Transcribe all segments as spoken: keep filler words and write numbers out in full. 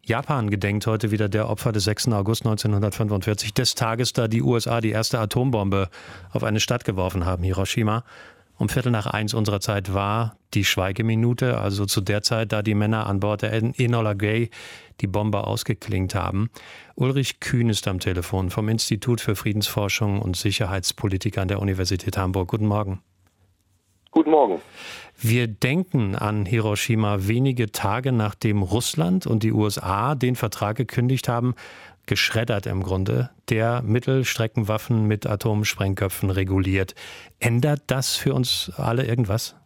Japan gedenkt heute wieder der Opfer des sechsten August neunzehnhundertfünfundvierzig, des Tages, da die U S A die erste Atombombe auf eine Stadt geworfen haben, Hiroshima. Um Viertel nach eins unserer Zeit war die Schweigeminute, also zu der Zeit, da die Männer an Bord der Enola Gay die Bombe ausgeklingt haben. Ulrich Kühn ist am Telefon vom Institut für Friedensforschung und Sicherheitspolitik an der Universität Hamburg. Guten Morgen. Guten Morgen. Wir denken an Hiroshima wenige Tage nachdem Russland und die U S A den Vertrag gekündigt haben, geschreddert im Grunde, der Mittelstreckenwaffen mit Atomsprengköpfen reguliert. Ändert das für uns alle irgendwas?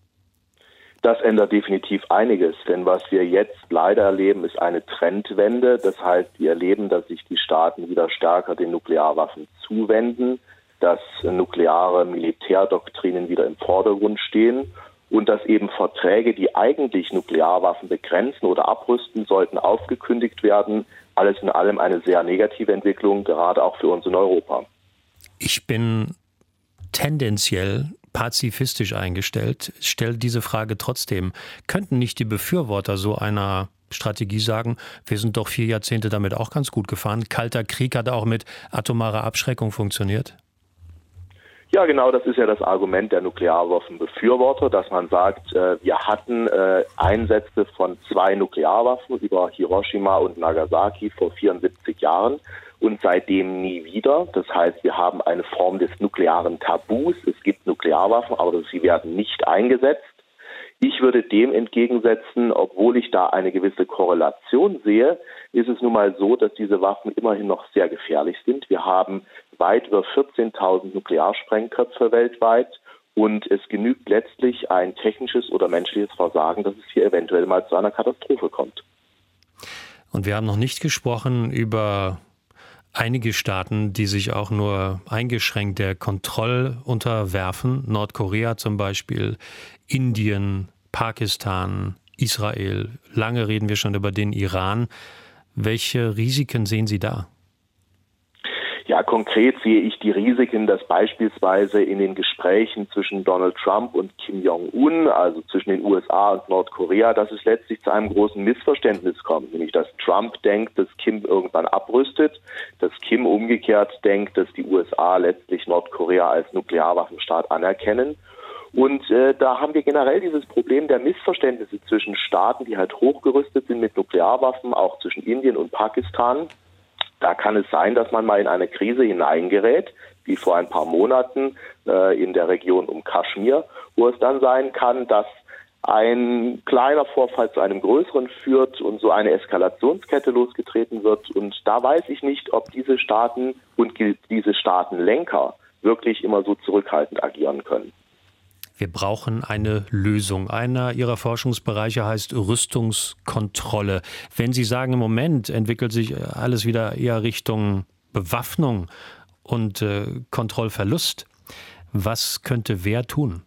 Das ändert definitiv einiges, denn was wir jetzt leider erleben, ist eine Trendwende. Das heißt, wir erleben, dass sich die Staaten wieder stärker den Nuklearwaffen zuwenden, dass nukleare Militärdoktrinen wieder im Vordergrund stehen und dass eben Verträge, die eigentlich Nuklearwaffen begrenzen oder abrüsten sollten, aufgekündigt werden. Alles in allem eine sehr negative Entwicklung, gerade auch für uns in Europa. Ich bin tendenziell pazifistisch eingestellt, stelle diese Frage trotzdem. Könnten nicht die Befürworter so einer Strategie sagen, wir sind doch vier Jahrzehnte damit auch ganz gut gefahren. Kalter Krieg hat auch mit atomarer Abschreckung funktioniert. Ja, genau, das ist ja das Argument der Nuklearwaffenbefürworter, dass man sagt, äh, wir hatten äh, Einsätze von zwei Nuklearwaffen über Hiroshima und Nagasaki vor vierundsiebzig Jahren und seitdem nie wieder. Das heißt, wir haben eine Form des nuklearen Tabus. Es gibt Nuklearwaffen, aber sie werden nicht eingesetzt. Ich würde dem entgegensetzen, obwohl ich da eine gewisse Korrelation sehe, ist es nun mal so, dass diese Waffen immerhin noch sehr gefährlich sind. Wir haben weit über vierzehntausend Nuklearsprengköpfe weltweit und es genügt letztlich ein technisches oder menschliches Versagen, dass es hier eventuell mal zu einer Katastrophe kommt. Und wir haben noch nicht gesprochen über einige Staaten, die sich auch nur eingeschränkt der Kontrolle unterwerfen. Nordkorea zum Beispiel, Indien, Pakistan, Israel. Lange reden wir schon über den Iran. Welche Risiken sehen Sie da? Ja, konkret sehe ich die Risiken, dass beispielsweise in den Gesprächen zwischen Donald Trump und Kim Jong-un, also zwischen den U S A und Nordkorea, dass es letztlich zu einem großen Missverständnis kommt, nämlich dass Trump denkt, dass Kim irgendwann abrüstet, dass Kim umgekehrt denkt, dass die U S A letztlich Nordkorea als Nuklearwaffenstaat anerkennen. Und äh, da haben wir generell dieses Problem der Missverständnisse zwischen Staaten, die halt hochgerüstet sind mit Nuklearwaffen, auch zwischen Indien und Pakistan. Da kann es sein, dass man mal in eine Krise hineingerät, wie vor ein paar Monaten äh, in der Region um Kaschmir, wo es dann sein kann, dass ein kleiner Vorfall zu einem größeren führt und so eine Eskalationskette losgetreten wird. Und da weiß ich nicht, ob diese Staaten und diese Staatenlenker wirklich immer so zurückhaltend agieren können. Wir brauchen eine Lösung. Einer Ihrer Forschungsbereiche heißt Rüstungskontrolle. Wenn Sie sagen, im Moment entwickelt sich alles wieder eher Richtung Bewaffnung und äh, Kontrollverlust, was könnte wer tun?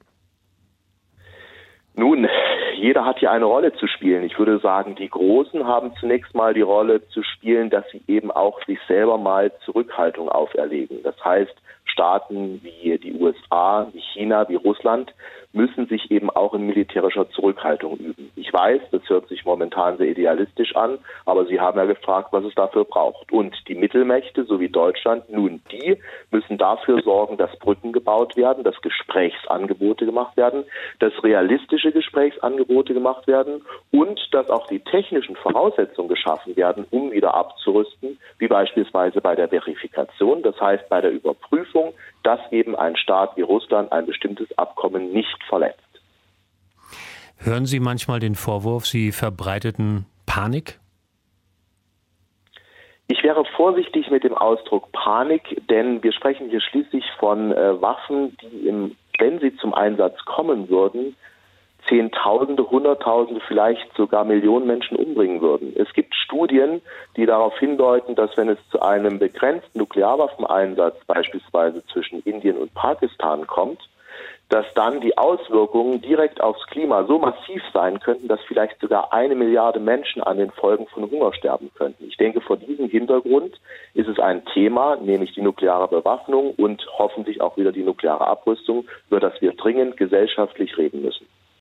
Nun, jeder hat hier eine Rolle zu spielen. Ich würde sagen, die Großen haben zunächst mal die Rolle zu spielen, dass sie eben auch sich selber mal Zurückhaltung auferlegen. Das heißt, Staaten wie die U S A, wie China, wie Russland müssen sich eben auch in militärischer Zurückhaltung üben. Ich weiß, das hört sich momentan sehr idealistisch an, aber Sie haben ja gefragt, was es dafür braucht. Und die Mittelmächte, so wie Deutschland, nun die müssen dafür sorgen, dass Brücken gebaut werden, dass Gesprächsangebote gemacht werden, dass realistische Gesprächsangebote gemacht werden und dass auch die technischen Voraussetzungen geschaffen werden, um wieder abzurüsten, wie beispielsweise bei der Verifikation, das heißt bei der Überprüfung, dass eben ein Staat wie Russland ein bestimmtes Abkommen nicht verletzt. Hören Sie manchmal den Vorwurf, Sie verbreiteten Panik? Ich wäre vorsichtig mit dem Ausdruck Panik, denn wir sprechen hier schließlich von äh, Waffen, die, im, wenn sie zum Einsatz kommen würden, Zehntausende, Hunderttausende, vielleicht sogar Millionen Menschen umbringen würden. Es gibt Studien, die darauf hindeuten, dass wenn es zu einem begrenzten Nuklearwaffeneinsatz beispielsweise zwischen Indien und Pakistan kommt, dass dann die Auswirkungen direkt aufs Klima so massiv sein könnten, dass vielleicht sogar eine Milliarde Menschen an den Folgen von Hunger sterben könnten. Ich denke, vor diesem Hintergrund ist es ein Thema, nämlich die nukleare Bewaffnung und hoffentlich auch wieder die nukleare Abrüstung, über das wir dringend gesellschaftlich reden müssen.